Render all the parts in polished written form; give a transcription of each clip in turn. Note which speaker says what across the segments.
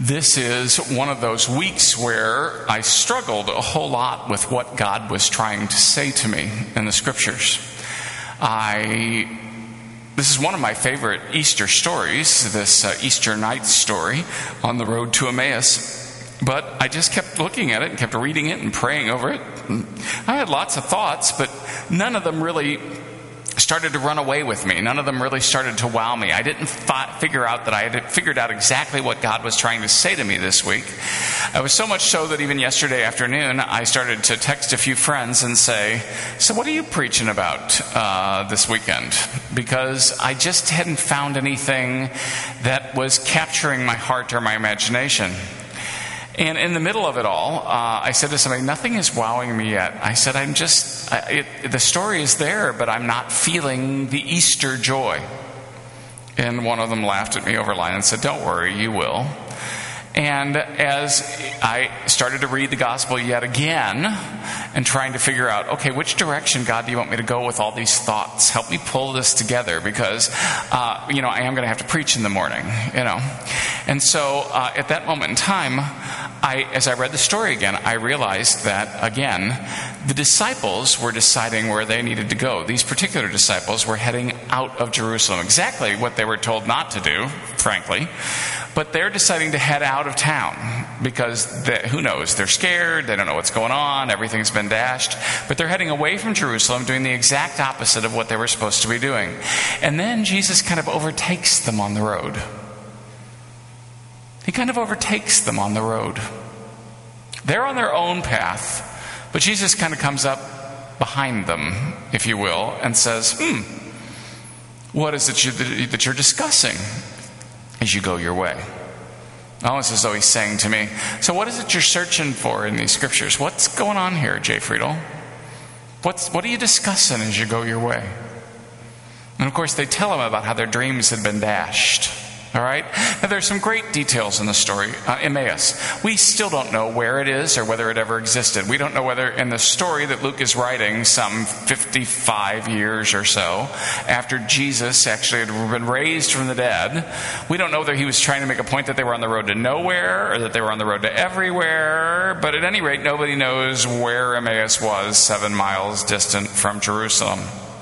Speaker 1: This is one of those weeks where I struggled a whole lot with what God was trying to say to me in the Scriptures. This is one of my favorite Easter stories, this Easter night story on the road to Emmaus. But I just kept looking at it and kept reading it and praying over it. I had lots of thoughts, but none of them really started to run away with me. None of them really started to wow me. I didn't figure out that I had figured out exactly what God was trying to say to me this week. It was so much so that even yesterday afternoon, I started to text a few friends and say, so what are you preaching about this weekend? Because I just hadn't found anything that was capturing my heart or my imagination. And in the middle of it all, I said to somebody, nothing is wowing me yet. I said, the story is there, but I'm not feeling the Easter joy. And one of them laughed at me over line and said, don't worry, you will. And as I started to read the gospel yet again and trying to figure out, okay, which direction, God, do you want me to go with all these thoughts? Help me pull this together because, I am going to have to preach in the morning, And so at that moment in time, as I read the story again, I realized that, again, the disciples were deciding where they needed to go. These particular disciples were heading out of Jerusalem. Exactly what they were told not to do, frankly. But they're deciding to head out of town because, who knows, they're scared, they don't know what's going on, everything's been dashed. But they're heading away from Jerusalem, doing the exact opposite of what they were supposed to be doing. And then Jesus kind of overtakes them on the road. He kind of overtakes them on the road. They're on their own path, but Jesus kind of comes up behind them, if you will, and says, what is it that you're discussing as you go your way? Almost as though he's saying to me, so what is it you're searching for in these Scriptures? What's going on here, Jay Friedel? What are you discussing as you go your way? And of course they tell him about how their dreams had been dashed. All right? Now, there's some great details in the story, Emmaus. We still don't know where it is or whether it ever existed. We don't know whether in the story that Luke is writing some 55 years or so after Jesus actually had been raised from the dead, we don't know whether he was trying to make a point that they were on the road to nowhere or that they were on the road to everywhere. But at any rate, nobody knows where Emmaus was, 7 miles distant from Jerusalem.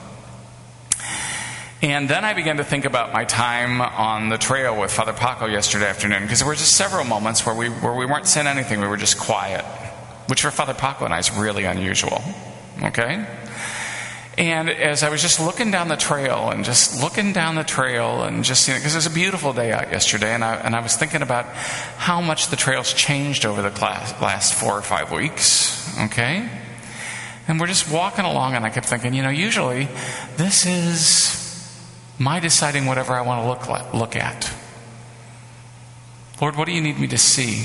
Speaker 1: And then I began to think about my time on the trail with Father Paco yesterday afternoon, because there were just several moments where we weren't saying anything, we were just quiet, which for Father Paco and I is really unusual, okay? And as I was just looking down the trail and just seeing it, because it was a beautiful day out yesterday, and I was thinking about how much the trail's changed over the last 4 or 5 weeks, okay? And we're just walking along, and I kept thinking, usually this is my deciding whatever I want to look at. Lord, what do you need me to see?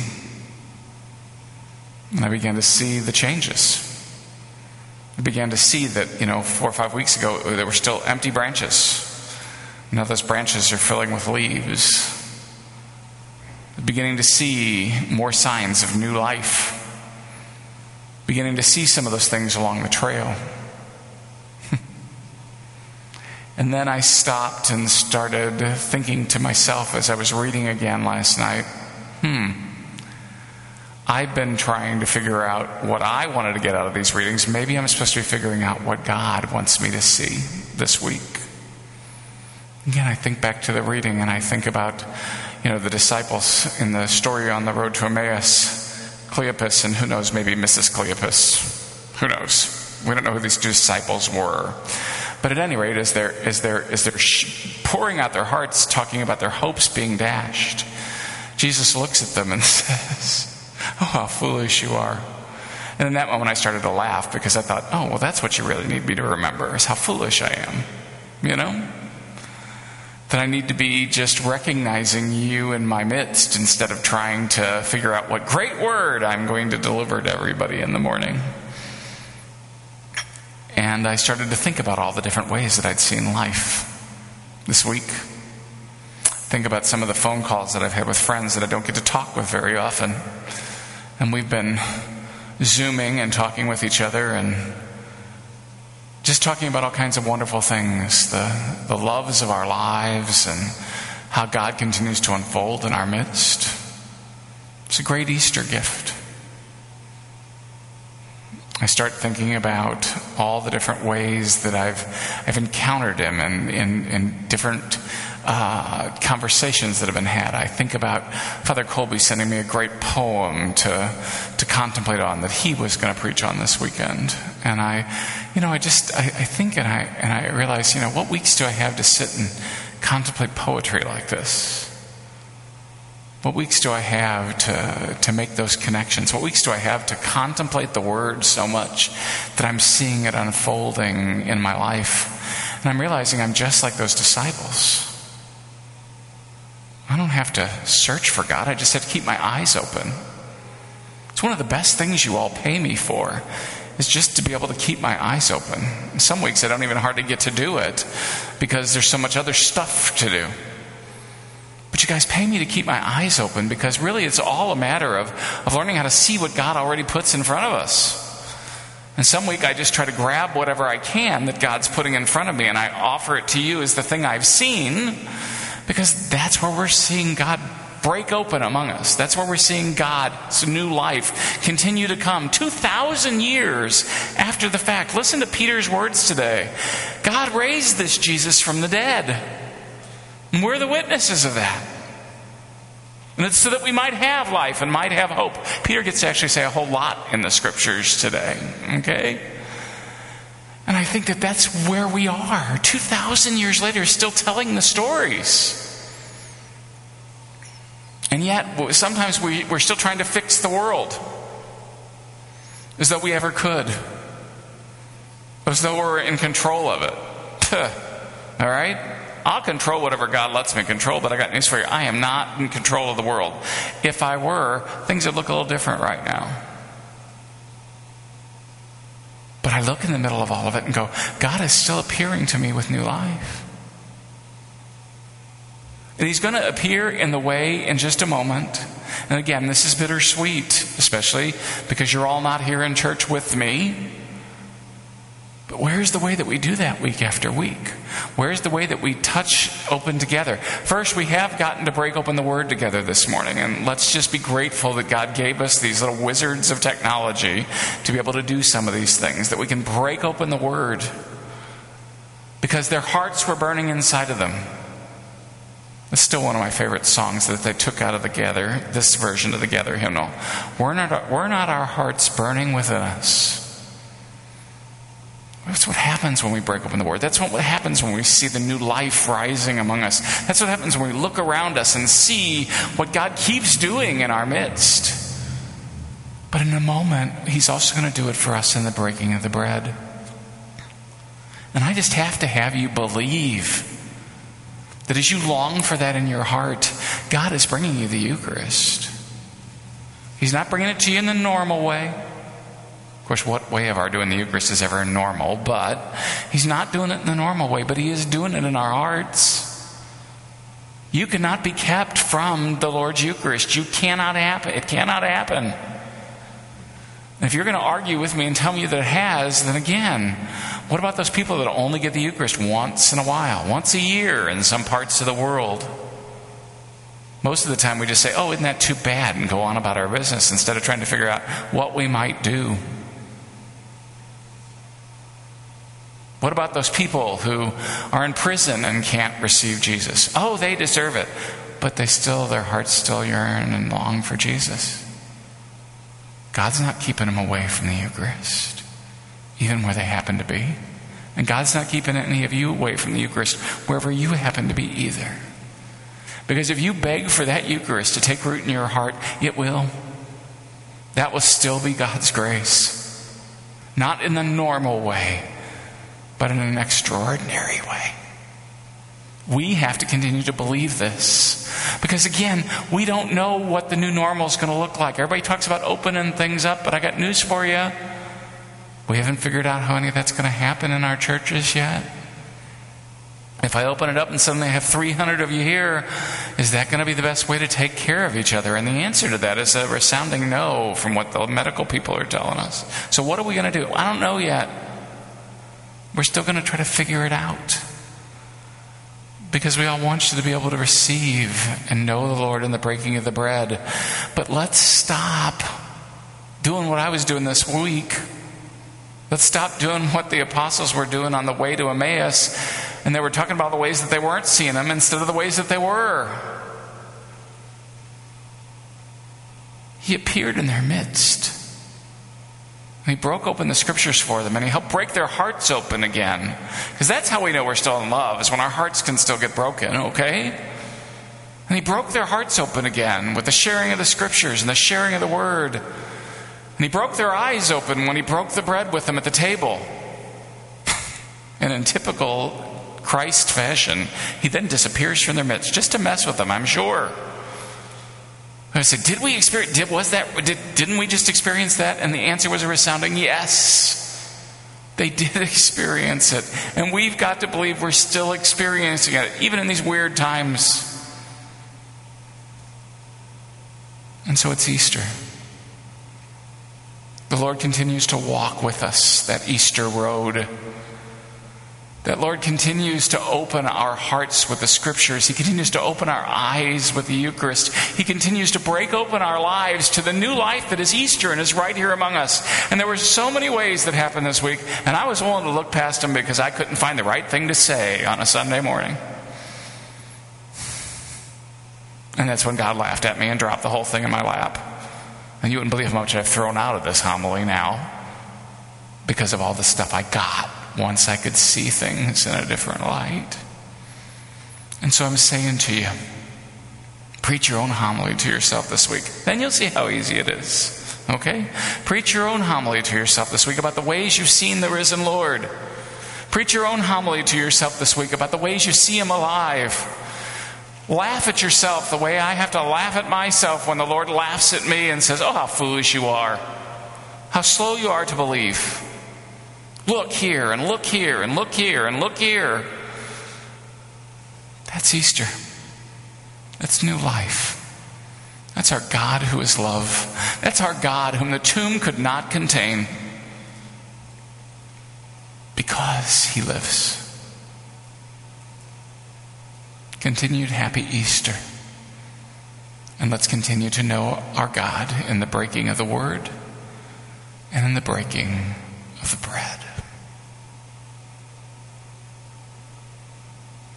Speaker 1: And I began to see the changes. I began to see that, 4 or 5 weeks ago, there were still empty branches. Now those branches are filling with leaves. Beginning to see more signs of new life. Beginning to see some of those things along the trail. And then I stopped and started thinking to myself as I was reading again last night, I've been trying to figure out what I wanted to get out of these readings. Maybe I'm supposed to be figuring out what God wants me to see this week. Again, I think back to the reading and I think about, the disciples in the story on the road to Emmaus, Cleopas and who knows, maybe Mrs. Cleopas. Who knows? We don't know who these two disciples were. But at any rate, as they're pouring out their hearts, talking about their hopes being dashed, Jesus looks at them and says, oh, how foolish you are. And in that moment, I started to laugh because I thought, oh, well, that's what you really need me to remember, is how foolish I am, That I need to be just recognizing you in my midst instead of trying to figure out what great word I'm going to deliver to everybody in the morning. And I started to think about all the different ways that I'd seen life this week. Think about some of the phone calls that I've had with friends that I don't get to talk with very often. And we've been Zooming and talking with each other and just talking about all kinds of wonderful things, the loves of our lives and how God continues to unfold in our midst. It's a great Easter gift. I start thinking about all the different ways that I've encountered him in different conversations that have been had. I think about Father Colby sending me a great poem to contemplate on that he was going to preach on this weekend. And I think and I realize, what weeks do I have to sit and contemplate poetry like this? What weeks do I have to make those connections? What weeks do I have to contemplate the Word so much that I'm seeing it unfolding in my life? And I'm realizing I'm just like those disciples. I don't have to search for God. I just have to keep my eyes open. It's one of the best things you all pay me for, is just to be able to keep my eyes open. In some weeks I don't even hardly get to do it because there's so much other stuff to do. But you guys pay me to keep my eyes open because really it's all a matter of learning how to see what God already puts in front of us. And some week I just try to grab whatever I can that God's putting in front of me and I offer it to you as the thing I've seen, because that's where we're seeing God break open among us. That's where we're seeing God's new life continue to come 2,000 years after the fact. Listen to Peter's words today. God raised this Jesus from the dead. And we're the witnesses of that. And it's so that we might have life and might have hope. Peter gets to actually say a whole lot in the scriptures today. Okay? And I think that that's where we are. 2,000 years later, still telling the stories. And yet, sometimes we're still trying to fix the world. As though we ever could. As though we're in control of it. All right? I'll control whatever God lets me control, but I got news for you. I am not in control of the world. If I were, things would look a little different right now. But I look in the middle of all of it and go, God is still appearing to me with new life. And He's going to appear in the way in just a moment. And again, this is bittersweet, especially because you're all not here in church with me. But where's the way that we do that week after week? Where's the way that we touch open together? First, we have gotten to break open the Word together this morning. And let's just be grateful that God gave us these little wizards of technology to be able to do some of these things. That we can break open the Word. Because their hearts were burning inside of them. It's still one of my favorite songs that they took out of the Gather, this version of the Gather hymnal. Were not our hearts burning within us? That's what happens when we break open the Word. That's what happens when we see the new life rising among us. That's what happens when we look around us and see what God keeps doing in our midst. But in a moment, He's also going to do it for us in the breaking of the bread. And I just have to have you believe that as you long for that in your heart, God is bringing you the Eucharist. He's not bringing it to you in the normal way. Of course, what way of our doing the Eucharist is ever normal? But He's not doing it in the normal way, but He is doing it in our hearts. You cannot be kept from the Lord's Eucharist. It cannot happen. And if you're going to argue with me and tell me that it has, then again, what about those people that only get the Eucharist once in a while, once a year in some parts of the world? Most of the time we just say, oh, isn't that too bad, and go on about our business instead of trying to figure out what we might do. What about those people who are in prison and can't receive Jesus? Oh, they deserve it. But their hearts still yearn and long for Jesus. God's not keeping them away from the Eucharist, even where they happen to be. And God's not keeping any of you away from the Eucharist, wherever you happen to be either. Because if you beg for that Eucharist to take root in your heart, it will. That will still be God's grace. Not in the normal way, but in an extraordinary way. We have to continue to believe this. Because again, we don't know what the new normal is going to look like. Everybody talks about opening things up, but I got news for you. We haven't figured out how any of that's going to happen in our churches yet. If I open it up and suddenly I have 300 of you here, is that going to be the best way to take care of each other? And the answer to that is a resounding no from what the medical people are telling us. So what are we going to do? I don't know yet. We're still going to try to figure it out. because we all want you to be able to receive and know the Lord in the breaking of the bread. But let's stop doing what I was doing this week. Let's stop doing what the apostles were doing on the way to Emmaus. And they were talking about the ways that they weren't seeing him instead of the ways that they were. He appeared in their midst. And he broke open the scriptures for them, and he helped break their hearts open again. Because that's how we know we're still in love, is when our hearts can still get broken, okay? And he broke their hearts open again with the sharing of the scriptures and the sharing of the word. And he broke their eyes open when he broke the bread with them at the table. And in typical Christ fashion, he then disappears from their midst, just to mess with them, I'm sure. I said, didn't we just experience that? And the answer was a resounding yes. They did experience it. And we've got to believe we're still experiencing it, even in these weird times. And so it's Easter. The Lord continues to walk with us that Easter road. That Lord continues to open our hearts with the scriptures. He continues to open our eyes with the Eucharist. He continues to break open our lives to the new life that is Easter and is right here among us. And there were so many ways that happened this week, and I was willing to look past them because I couldn't find the right thing to say on a Sunday morning. And that's when God laughed at me and dropped the whole thing in my lap. And you wouldn't believe how much I've thrown out of this homily now because of all the stuff I got once I could see things in a different light. And so I'm saying to you, preach your own homily to yourself this week. Then you'll see how easy it is. Okay? Preach your own homily to yourself this week about the ways you've seen the risen Lord. Preach your own homily to yourself this week about the ways you see him alive. Laugh at yourself the way I have to laugh at myself when the Lord laughs at me and says, oh, how foolish you are. How slow you are to believe. Look here, and look here, and look here, and look here. That's Easter. That's new life. That's our God who is love. That's our God whom the tomb could not contain. Because he lives. Continued happy Easter. And let's continue to know our God in the breaking of the word and in the breaking of the bread.